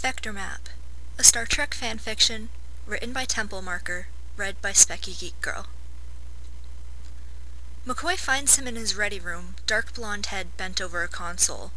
Vector Map, a Star Trek fanfiction, written by Temple Marker, read by Specky Geek Girl. McCoy finds him in his ready room, dark blonde head bent over a console.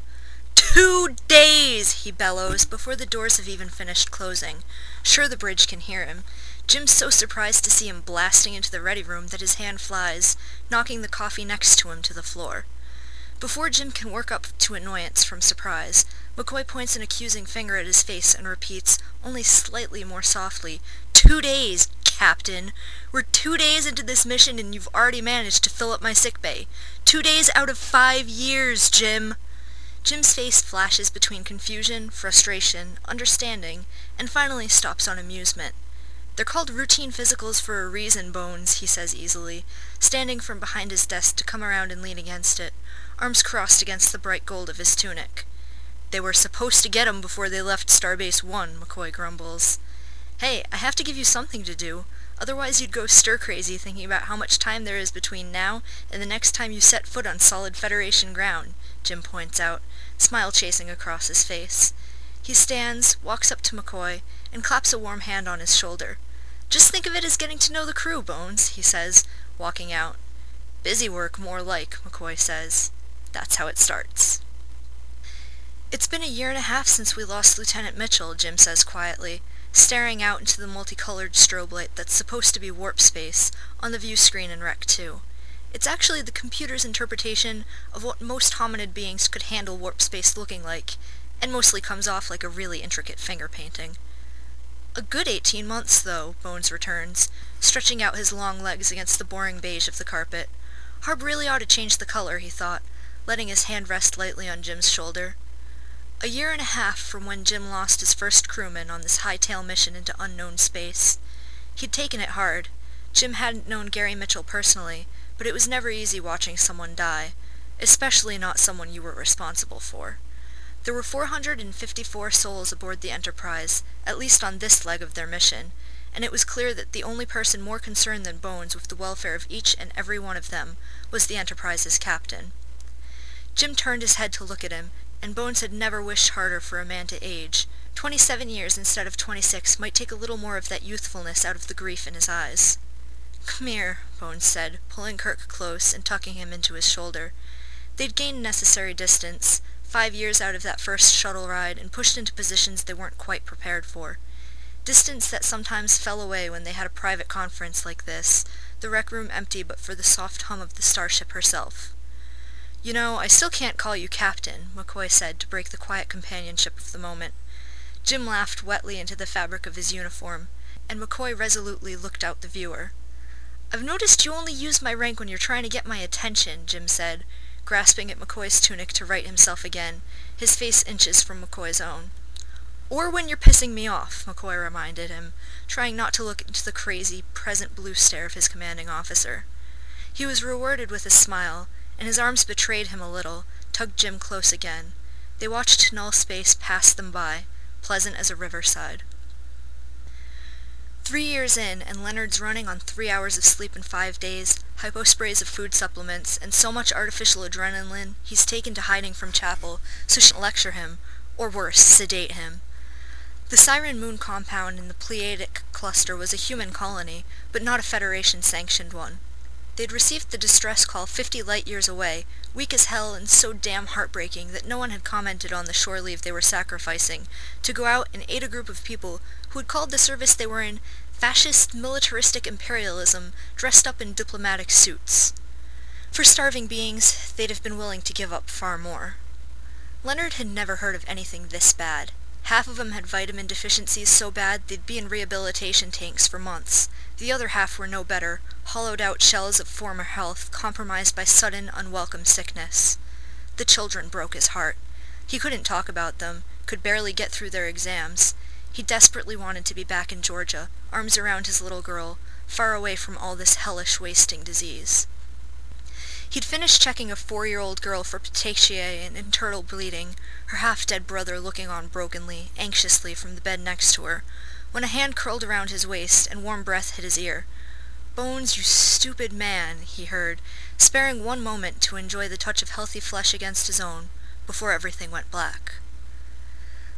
2 days, he bellows, before the doors have even finished closing. Sure, the bridge can hear him. Jim's so surprised to see him blasting into the ready room that his hand flies, knocking the coffee next to him to the floor. Before Jim can work up to annoyance from surprise, McCoy points an accusing finger at his face and repeats, only slightly more softly, 2 days, Captain. We're 2 days into this mission and you've already managed to fill up my sickbay. 2 days out of 5 years, Jim. Jim's face flashes between confusion, frustration, understanding, and finally stops on amusement. They're called routine physicals for a reason, Bones, he says easily, standing from behind his desk to come around and lean against it, arms crossed against the bright gold of his tunic. They were supposed to get him before they left Starbase 1, McCoy grumbles. Hey, I have to give you something to do. Otherwise you'd go stir-crazy thinking about how much time there is between now and the next time you set foot on solid Federation ground, Jim points out, smile chasing across his face. He stands, walks up to McCoy, and claps a warm hand on his shoulder. Just think of it as getting to know the crew, Bones, he says, walking out. Busy work, more like, McCoy says. That's how it starts. It's been 1.5 years since we lost Lieutenant Mitchell, Jim says quietly, staring out into the multicolored strobe light that's supposed to be warp space on the view screen in Rec 2. It's actually the computer's interpretation of what most hominid beings could handle warp space looking like, and mostly comes off like a really intricate finger painting. A good 18 months, though, Bones returns, stretching out his long legs against the boring beige of the carpet. Harb really ought to change the color, he thought, letting his hand rest lightly on Jim's shoulder. 1.5 years from when Jim lost his first crewman on this hightail mission into unknown space. He'd taken it hard. Jim hadn't known Gary Mitchell personally, but it was never easy watching someone die, especially not someone you were responsible for. There were 454 souls aboard the Enterprise, at least on this leg of their mission, and it was clear that the only person more concerned than Bones with the welfare of each and every one of them was the Enterprise's captain. Jim turned his head to look at him, and Bones had never wished harder for a man to age. 27 years instead of 26 might take a little more of that youthfulness out of the grief in his eyes. Come here, Bones said, pulling Kirk close and tucking him into his shoulder. They'd gained necessary distance, 5 years out of that first shuttle ride, and pushed into positions they weren't quite prepared for. Distance that sometimes fell away when they had a private conference like this, the rec room empty but for the soft hum of the starship herself. You know, I still can't call you Captain, McCoy said to break the quiet companionship of the moment. Jim laughed wetly into the fabric of his uniform, and McCoy resolutely looked out the viewer. I've noticed you only use my rank when you're trying to get my attention, Jim said, grasping at McCoy's tunic to right himself again, his face inches from McCoy's own. Or when you're pissing me off, McCoy reminded him, trying not to look into the crazy, present blue stare of his commanding officer. He was rewarded with a smile, and his arms betrayed him a little, tugged Jim close again. They watched null space pass them by, pleasant as a riverside. 3 years in, and Leonard's running on 3 hours of sleep in 5 days, hyposprays of food supplements, and so much artificial adrenaline he's taken to hiding from Chapel so she can lecture him, or worse, sedate him. The Siren Moon compound in the Pleiadic cluster was a human colony, but not a Federation-sanctioned one. They'd received the distress call 50 light-years away, weak as hell and so damn heartbreaking that no one had commented on the shore leave they were sacrificing, to go out and aid a group of people who had called the service they were in fascist, militaristic imperialism dressed up in diplomatic suits. For starving beings, they'd have been willing to give up far more. Leonard had never heard of anything this bad. Half of them had vitamin deficiencies so bad they'd be in rehabilitation tanks for months. The other half were no better, hollowed-out shells of former health compromised by sudden, unwelcome sickness. The children broke his heart. He couldn't talk about them, could barely get through their exams. He desperately wanted to be back in Georgia, arms around his little girl, far away from all this hellish wasting disease. He'd finished checking a 4-year-old girl for petechiae and internal bleeding, her half-dead brother looking on brokenly, anxiously from the bed next to her, when a hand curled around his waist and warm breath hit his ear. Bones, you stupid man, he heard, sparing one moment to enjoy the touch of healthy flesh against his own, before everything went black.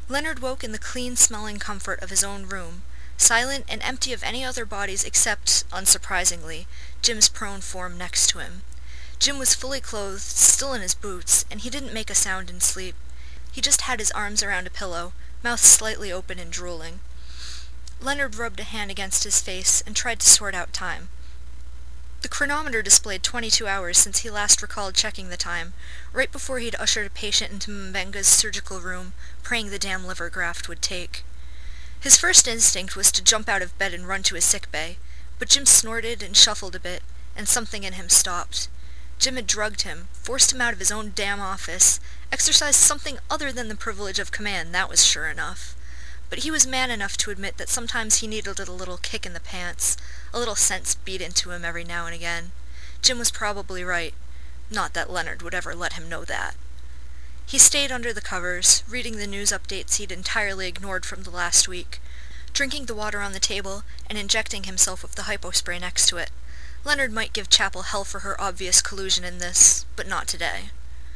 Leonard woke in the clean-smelling comfort of his own room, silent and empty of any other bodies except, unsurprisingly, Jim's prone form next to him. Jim was fully clothed, still in his boots, and he didn't make a sound in sleep. He just had his arms around a pillow, mouth slightly open and drooling. Leonard rubbed a hand against his face and tried to sort out time. The chronometer displayed 22 hours since he last recalled checking the time, right before he'd ushered a patient into Mbenga's surgical room, praying the damn liver graft would take. His first instinct was to jump out of bed and run to his sick bay, but Jim snorted and shuffled a bit, and something in him stopped. Jim had drugged him, forced him out of his own damn office, exercised something other than the privilege of command, that was sure enough. But he was man enough to admit that sometimes he needed a little kick in the pants, a little sense beat into him every now and again. Jim was probably right. Not that Leonard would ever let him know that. He stayed under the covers, reading the news updates he'd entirely ignored from the last week, drinking the water on the table and injecting himself with the hypospray next to it. Leonard might give Chapel hell for her obvious collusion in this, but not today.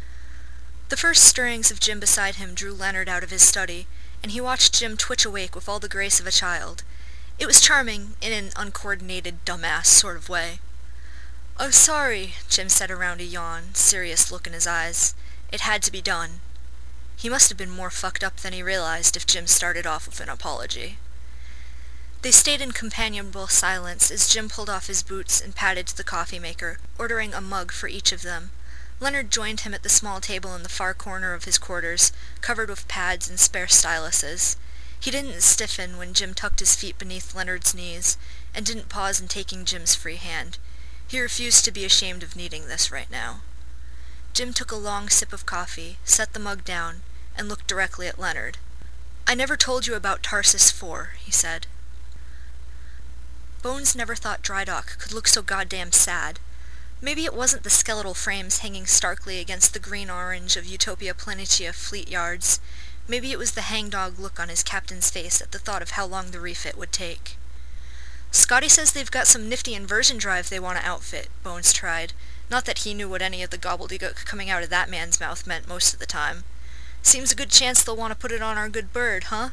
The first stirrings of Jim beside him drew Leonard out of his study, and he watched Jim twitch awake with all the grace of a child. It was charming, in an uncoordinated, dumbass sort of way. "Oh, sorry," Jim said around a yawn, serious look in his eyes. It had to be done. He must have been more fucked up than he realized if Jim started off with an apology. They stayed in companionable silence as Jim pulled off his boots and padded to the coffee maker, ordering a mug for each of them. Leonard joined him at the small table in the far corner of his quarters, covered with pads and spare styluses. He didn't stiffen when Jim tucked his feet beneath Leonard's knees, and didn't pause in taking Jim's free hand. He refused to be ashamed of needing this right now. Jim took a long sip of coffee, set the mug down, and looked directly at Leonard. "I never told you about Tarsus 4, he said. Bones never thought Drydock could look so goddamn sad. Maybe it wasn't the skeletal frames hanging starkly against the green-orange of Utopia Planitia fleet yards. Maybe it was the hangdog look on his captain's face at the thought of how long the refit would take. "Scotty says they've got some nifty inversion drive they want to outfit," Bones tried. Not that he knew what any of the gobbledygook coming out of that man's mouth meant most of the time. "Seems a good chance they'll want to put it on our good bird, huh?"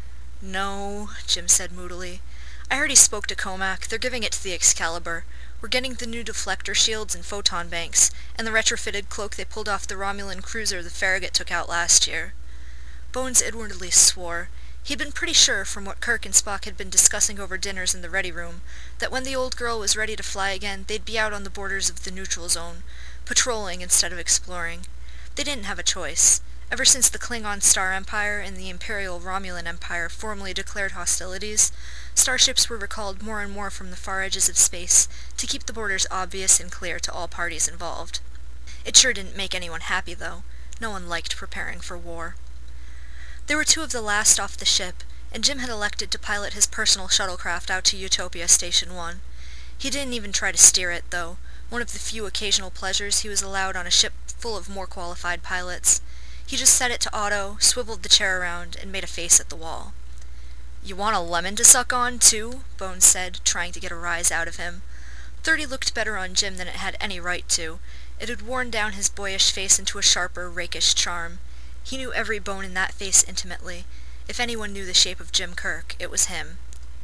"No," Jim said moodily. "I heard he spoke to Comac. They're giving it to the Excalibur. We're getting the new deflector shields and photon banks, and the retrofitted cloak they pulled off the Romulan cruiser the Farragut took out last year." Bones inwardly swore. He'd been pretty sure, from what Kirk and Spock had been discussing over dinners in the ready room, that when the old girl was ready to fly again, they'd be out on the borders of the neutral zone, patrolling instead of exploring. They didn't have a choice. Ever since the Klingon Star Empire and the Imperial Romulan Empire formally declared hostilities, starships were recalled more and more from the far edges of space to keep the borders obvious and clear to all parties involved. It sure didn't make anyone happy, though. No one liked preparing for war. There were two of the last off the ship, and Jim had elected to pilot his personal shuttlecraft out to Utopia Station 1. He didn't even try to steer it, though, one of the few occasional pleasures he was allowed on a ship full of more qualified pilots. He just set it to auto, swiveled the chair around, and made a face at the wall. "You want a lemon to suck on, too?" Bones said, trying to get a rise out of him. 30 looked better on Jim than it had any right to. It had worn down his boyish face into a sharper, rakish charm. He knew every bone in that face intimately. If anyone knew the shape of Jim Kirk, it was him.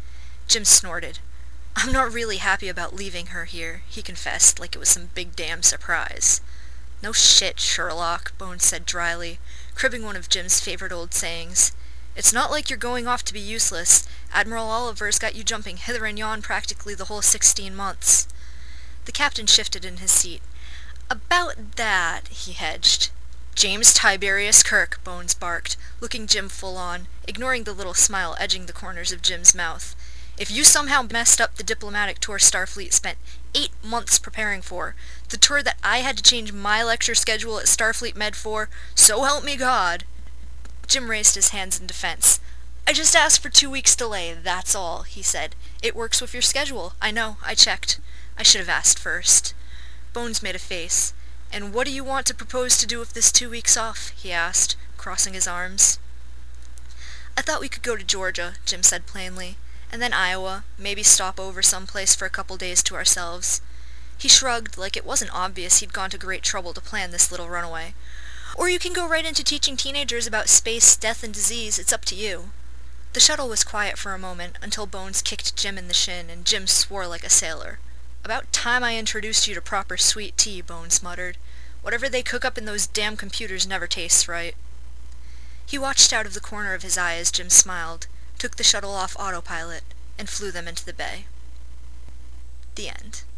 Jim snorted. "I'm not really happy about leaving her here," he confessed, like it was some big damn surprise. "No shit, Sherlock," Bones said dryly, cribbing one of Jim's favorite old sayings. "It's not like you're going off to be useless. Admiral Oliver's got you jumping hither and yon practically the whole 16 months. The captain shifted in his seat. "About that," he hedged. "James Tiberius Kirk," Bones barked, looking Jim full on, ignoring the little smile edging the corners of Jim's mouth. "If you somehow messed up the diplomatic tour Starfleet spent 8 months preparing for, the tour that I had to change my lecture schedule at Starfleet Med for, so help me God." Jim raised his hands in defense. "I just asked for 2 weeks delay, that's all," he said. "It works with your schedule. I know, I checked. I should have asked first." Bones made a face. "And what do you want to propose to do with this 2 weeks off?" he asked, crossing his arms. "I thought we could go to Georgia," Jim said plainly, "and then Iowa, maybe stop over someplace for a couple days to ourselves." He shrugged, like it wasn't obvious he'd gone to great trouble to plan this little runaway. Or you can go right into teaching teenagers about space, death, and disease. It's up to you." The shuttle was quiet for a moment, until Bones kicked Jim in the shin, and Jim swore like a sailor. "About time I introduced you to proper sweet tea," Bones muttered. "Whatever they cook up in those damn computers never tastes right." He watched out of the corner of his eye as Jim smiled, took the shuttle off autopilot, and flew them into the bay. The end.